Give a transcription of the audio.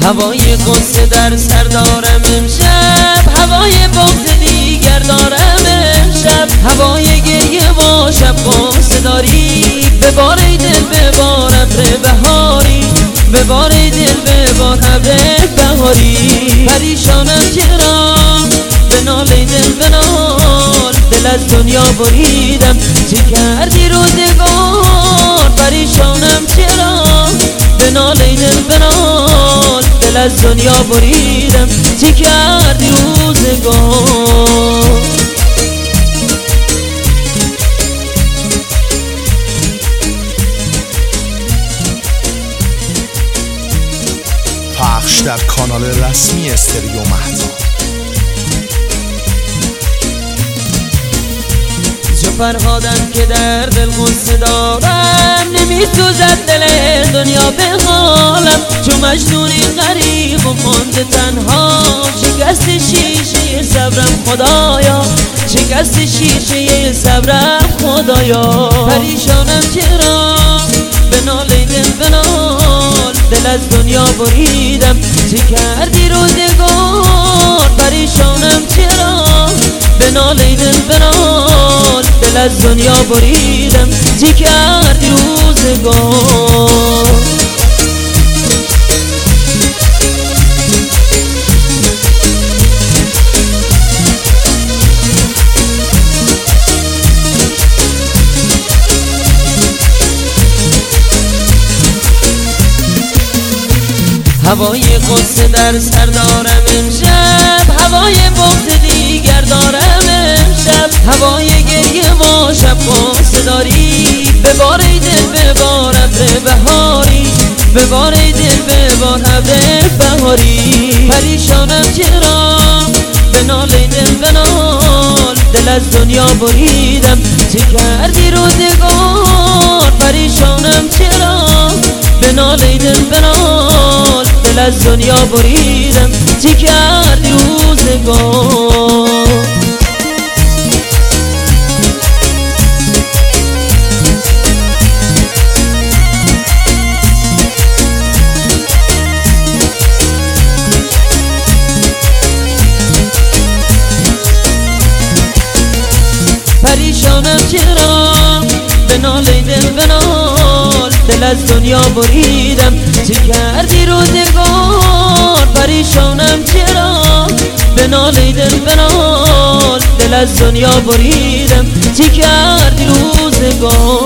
هوای قصه در سر دارم امشب، هوای بغض دیگر دارم امشب، هوای گریه و شب قصه داری. ببار ای دل ببار ابر بهاری، ببار ای دل ببار ابر بهاری. پریشانم چرا بنال ای دل بنال، دل از دنیا بریدم چه کردی روزگار. پریشانم چرا بنال ای دل بنال، دل از دنیا بریدم چه کردی روزگار. پخش در کانال رسمی استریو مهتاب. چو فرهادم که در دل غصه دارم، نمیسوزد دل دنیا به حالم. چو مجنونی غریب و مانده تنها، شکست شیشه صبرم خدایا، شکست شیشه صبرم خدایا. پریشانم چرا بنال ای دل بنال، دل از دنیا بریدم چه کردی روزگار. پریشانم چرا بنال ای دل بنال، دل از دنیا بریدم چه کردی روزگار. هوای قصه در سر دارم امشب، هوای بغض دیگر دارم امشب، هوای گریه و شب قصه داری. ببار ای دل ببار ابر بهاری، ببار ای دل ببار ابر بهاری. پریشانم چرا بنال ای دل بنال، دل از دنیا بریدم چه کردی روزگار. پریشانم چرا بنال ای دل بنال، دل از دنیا بریدم چه کردی روزگار. پریشانم چرا بنال ای دل بنال، دل از دنیا بریدم چه کردی روزگار. پریشانم چرا بنال ای دل بنال، دل از دنیا بریدم چه کردی روزگار.